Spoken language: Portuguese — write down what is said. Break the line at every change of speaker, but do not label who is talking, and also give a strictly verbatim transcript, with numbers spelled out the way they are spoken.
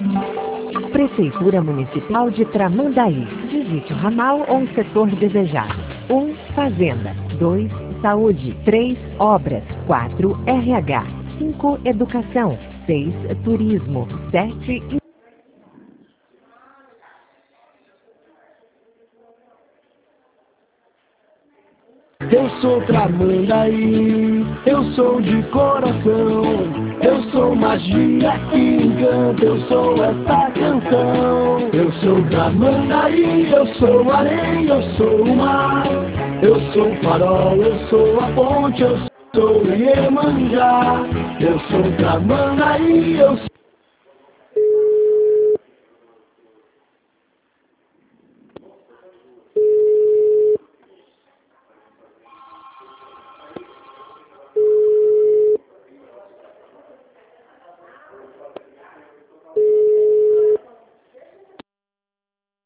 Prefeitura Municipal de Tramandaí. Visite o ramal ou o setor desejado. um. Fazenda. dois. Saúde. três. Obras. quatro. R H. cinco. Educação. seis. Turismo. sete.
Eu sou Tramandaí, eu sou de coração, eu sou magia e encanto, eu sou esta canção. Eu sou Tramandaí, eu sou areia, eu sou o mar, eu sou o farol, eu sou a ponte, eu sou Iemanjá. Eu sou Tramandaí, eu sou